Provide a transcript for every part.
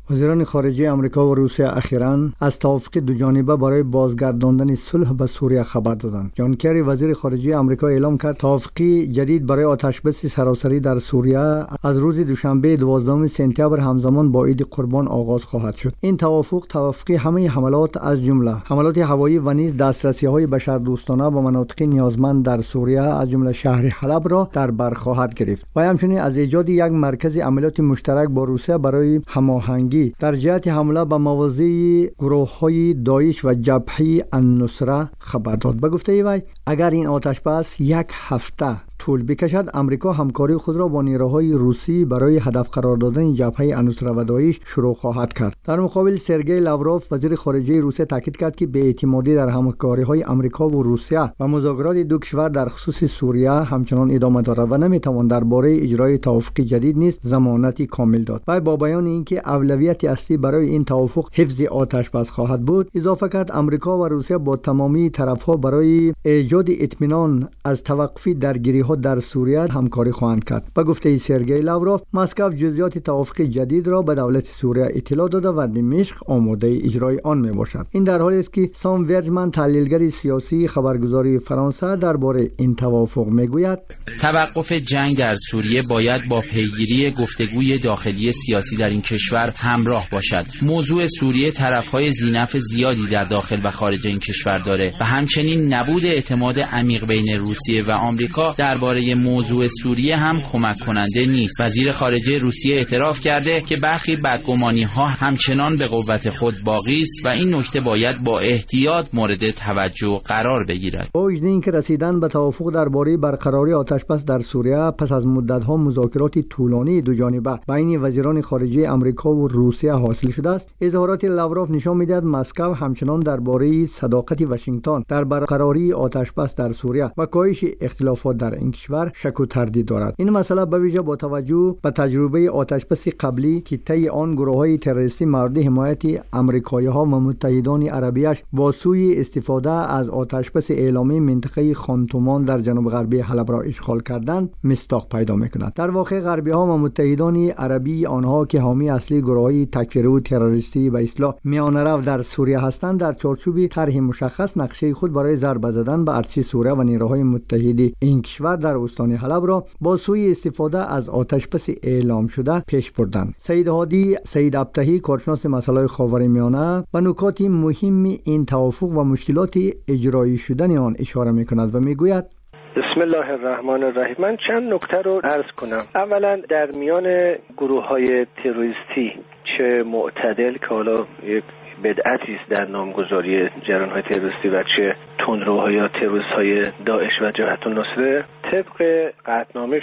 وزیران خارجه آمریکا و روسیه اخیراً از توافق دوجانبه برای بازگرداندن صلح به سوریه خبر دادند. جان کری وزیر خارجه آمریکا اعلام کرد توافقی جدید برای آتشبس سراسری در سوریه از روز دوشنبه 12 سپتامبر همزمان با عید قربان آغاز خواهد شد. این توافقی همه حملات از جمله حملات هوایی و نیز دسترسی‌های بشردوستانه به مناطق نیازمند در سوریه از جمله شهر حلب را در بر خواهد گرفت و همچنین از ایجاد یک مرکز عملیات مشترک با روسیه برای هماهنگی در جهت حمله به مواضع گروه‌های داعش و جبهه النصره خبر داد. به گفته وی اگر این آتشبس یک هفته طول بکشد، امریکا همکاری خود را با نیروهای روسی برای هدف قرار دادن جبهه النصره و داعش شروع خواهد کرد. در مقابل سرگئی لاوروف وزیر خارجه روسیه تاکید کرد که بی‌اعتمادی در همکاری‌های امریکا و روسیه و مذاکرات دو کشور در خصوص سوریه همچنان ادامه دارد و نمی‌توان درباره اجرای توافق جدید نیز ضمانتی کامل داد. و با بیان اینکه اولویت اصلی برای این توافق حفظ آتشبس خواهد بود، اضافه کرد امریکا و روسیه با تمامی طرف‌ها برای ایجاد اطمینان از توقف درگیری در سوریه همکاری خواهند کرد. به گفته سرگئی لاوروف، مسکو جزئیات توافق جدید را به دولت سوریه اطلاع داده و دمشق آماده اجرای آن میباشد. این در حالی است که سام ورجمن تحلیلگر سیاسی خبرگزاری فرانسه درباره این توافق میگوید توقف جنگ در سوریه باید با پیگیری گفتگوی داخلی سیاسی در این کشور همراه باشد. موضوع سوریه طرف‌های ذی‌نفع زیادی در داخل و خارج این کشور داره و همچنین نبود اعتماد عمیق بین روسیه و آمریکا درباره موضوع سوریه هم کمک کننده نیست. وزیر خارجه روسیه اعتراف کرده که برخی بدگمانی‌ها همچنان به قوت خود باقی است و این نکته باید با احتیاط مورد توجه قرار بگیرد. با وجود اینکه رسیدن به توافق درباره برقراری آتشبس در سوریه پس از مدت‌ها مذاکرات طولانی دوجانبه بین وزیران خارجه آمریکا و روسیه حاصل شده است، اظهارات لاوروف نشان می‌دهد مسکو همچنان درباره صداقت واشنگتن در برقراری آتشبس در سوریه و کاهش اختلافات در این کشور شک و تردید دارد. این مسئله به ویژه با توجه به تجربه آتشبس قبلی که طی آن گروه‌های تروریستی مورد حمایت آمریکایی‌ها و متحدان عربیش با سوی استفاده از آتشبس اعلامی منطقه خانتومان در جنوب غربی حلب را اشغال کردند مصداق پیدا می‌کند. در واقع غربی‌ها و متحدان عربی آنها که حامی اصلی گروه‌های تکفیری و تروریستی و اصلاح میانه‌رو در سوریه هستند در چارچوب طرح مشخص نقشه خود برای ضربه زدن به ارتش سوریه و نیروهای متحد این کشور در استان حلب را با سوی استفاده از آتشبس اعلام شده پیش بردند. سید هادی سید ابتهی کارشناس مسائل خاورمیانه و نکات مهم این توافق و مشکلات اجرایی شدن آن اشاره می‌کند و میگوید بسم الله الرحمن الرحیم. من چند نکته رو عرض کنم. اولا در میان گروه‌های تروریستی چه معتدل که حالا یک بدعتی است در نامگذاری جریان‌های تروریستی و چه تندروهای یا تروریست‌های داعش و جبهة النصره، طبق قطعنامه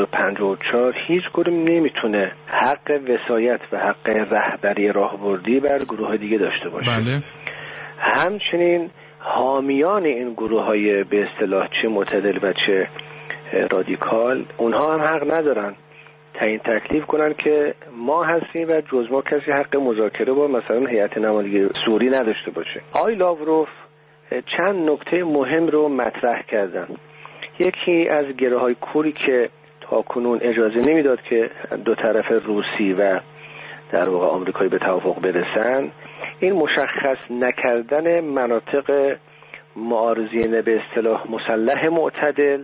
2254 هیچ گروه نمیتونه حق وصایت و حق رهبری راهبردی بر گروه دیگه داشته باشه. بله. همچنین حامیان این گروه‌های به اصطلاح چه معتدل و چه رادیکال، اونها هم حق ندارن تعیین تکلیف کنن که ما هستیم و جز ما کسی حق مذاکره با مثلا هیئت نمایندگی سوری نداشته باشه. آقای لاوروف چند نکته مهم رو مطرح کردن. یکی از گره‌های کوری که تاکنون اجازه نمیداد که دو طرف روسی و در واقع آمریکایی به توافق برسن، این مشخص نکردن مناطق معارضین به اصطلاح مسلح معتدل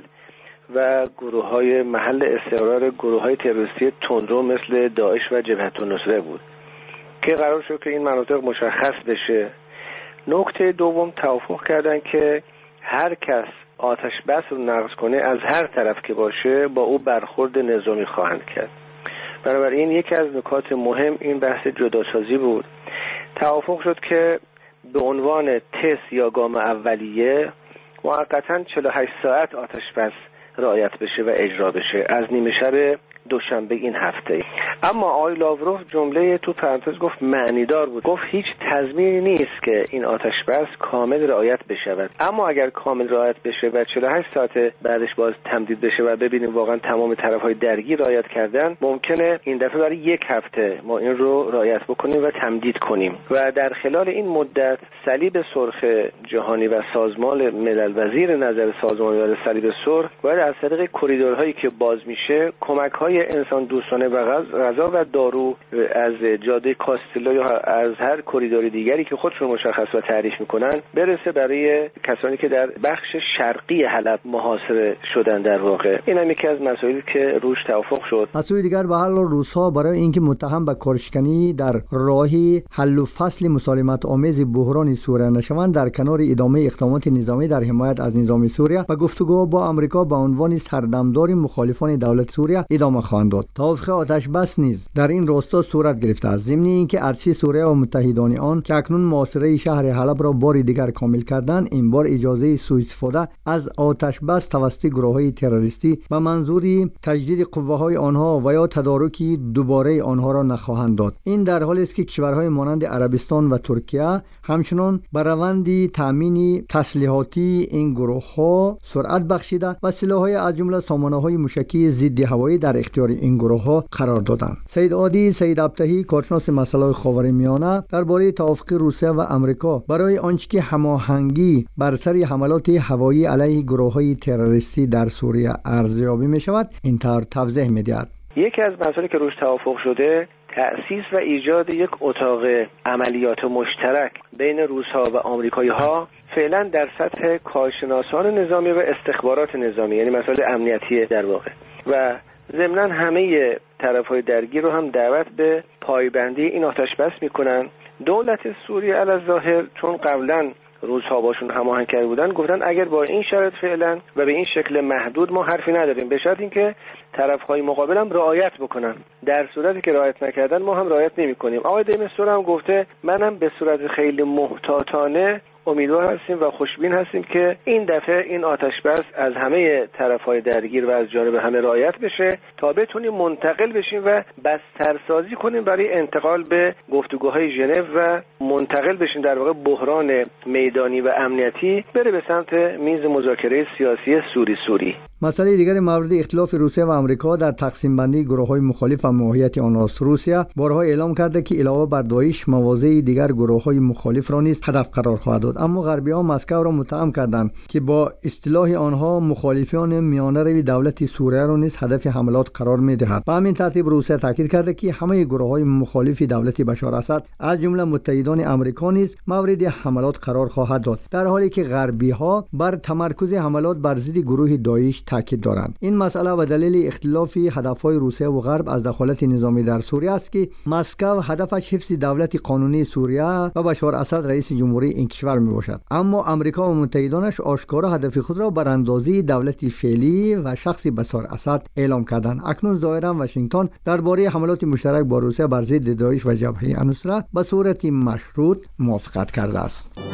و گروه‌های محل استقرار گروه‌های تروریستی تندرو مثل داعش و جبهة النصره بود که قرار شد که این مناطق مشخص بشه. نکته دوم توافق کردن که هر کس آتش بس رو نقض کنه از هر طرف که باشه با او برخورد نظامی خواهند کرد. بنابراین یکی از نکات مهم این بحث جداسازی بود. توافق شد که به عنوان تست یا گام اولیه موقتاً 48 ساعت آتش بس رعایت بشه و اجرا بشه از نیمه شب دوشنبه این هفته. اما آقای لاوروف جمله تو پرانتز گفت معنیدار بود. گفت هیچ تضمینی نیست که این آتش بس کامل رعایت بشود، اما اگر کامل رعایت بشه و 48 ساعت بعدش باز تمدید بشه و ببینیم واقعا تمام طرف‌های درگیر رعایت کردن، ممکنه این دفعه برای یک هفته ما این رو رعایت بکنیم و تمدید کنیم و در خلال این مدت صلیب سرخ جهانی و سازمان ملل وزیر نظر سازمان ملل صلیب سرخ باید از طریق کریدورهایی که باز میشه کمک‌های انسان دوستانه و غذا و دارو از جاده کاستلا یا از هر کریدور دیگری که خودشون مشخص و تعریف میکنن برسه برای کسانی که در بخش شرقی حلب محاصره شدن. در واقع این هم یکی از مسائلی که روش توافق شد. از سوی دیگر به حال روس‌ها برای اینکه متهم به کارشکنی در راهی حل و فصل مسالمت آمیز بحران سوریه نشوند، در کنار ادامه اقدامات نظامی در حمایت از نظام سوریه و گفتگو با آمریکا به عنوان سردمدار مخالفان دولت سوریه ادامه خواهند داد. توافق آتش بس نیز در این راستا صورت گرفته است، ضمن اینکه ارتش سوریه و متحدان آن که اکنون محاصره شهر حلب را بار دیگر کامل کردند، این بار اجازه سوء استفاده از آتش بس توسط گروه‌های تروریستی به منظور تجدید قوه‌های آنها و یا تدارک دوباره آنها را نخواهند داد. این در حالی است که کشورهای مانند عربستان و ترکیه همچنان بر روند تامین تسلیحاتی این گروه‌ها سرعت بخشیده و سلاح‌های از جمله سامانه‌های موشکی ضد هوایی در اختیار این گروه‌ها قرار دادند. سید عادی سید ابتهی، کارشناس مسائل خاورمیانه، درباره توافق روسیه و آمریکا برای آنچه که هماهنگی بر سر حملات هوایی علیه گروه‌های تروریستی در سوریه ارزیابی می‌شود، اینطور توضیح می‌دهد. یکی از مسائلی که روش توافق شده تأسیس و ایجاد یک اتاق عملیات مشترک بین روس‌ها و آمریکایی‌ها فعلا در سطح کارشناسان نظامی و استخبارات نظامی، یعنی مسائل امنیتی در واقع، و ضمناً همه طرف‌های درگیر رو هم دعوت به پایبندی این آتش بس می‌کنن. دولت سوریه علی‌الظاهر چون قبلاً روزها باشون هماهنگ کرده بودن، گفتن اگر با این شرط فعلا و به این شکل محدود ما حرفی نداریم، به شرط اینکه طرف‌های مقابل هم رعایت بکنن. در صورتی که رعایت نکردن ما هم رعایت نمی‌کنیم. آقای دیمستور هم گفته منم به صورت خیلی محتاطانه امیدوار هستیم و خوشبین هستیم که این دفعه این آتش بس از همه طرف‌های درگیر و از جانب همه رعایت بشه تا بتونیم منتقل بشیم و بسترسازی کنیم برای انتقال به گفتگوهای ژنو و منتقل بشیم در واقع بحران میدانی و امنیتی بره به سمت میز مذاکره سیاسی سوری. مسئله دیگر مورد اختلاف روسیه و آمریکا در تقسیم بندی گروه‌های مخالف و ماهیت آنهاست. روسیه بارها اعلام کرده که علاوه بر داعش مواضع دیگر گروه‌های مخالف را نیز هدف قرار خواهد داد، اما غربی‌ها مسکو را متهم کردند که با اصطلاح آنها مخالفان میانه‌روی دولت سوریه را نیز هدف حملات قرار می‌دهد. به همین ترتیب روسیه تاکید کرده که همه گروه‌های مخالف دولت بشار اسد از جمله متحدان آمریکا نیز مورد حملات قرار خواهد داد، در حالی که غربی‌ها بر تمرکز حملات بر ضد گروه داعش تاکید دارند. این مسئله به دلیل اختلاف هدف‌های روسیه و غرب از دخالت نظامی در سوریه است که مسکو هدفش حفظ دولت قانونی سوریه و بشار اسد رئیس جمهوری این کشور میباشد، اما آمریکا و متحدانش آشکارا هدف خود را براندازی دولت فعلی و شخص بشار اسد اعلام کردند. اکنون ظاهرا واشنگتن درباره حملات مشترک با روسیه بر ضد داعش و جبهه النصره به صورت مشروط موافقت کرده است.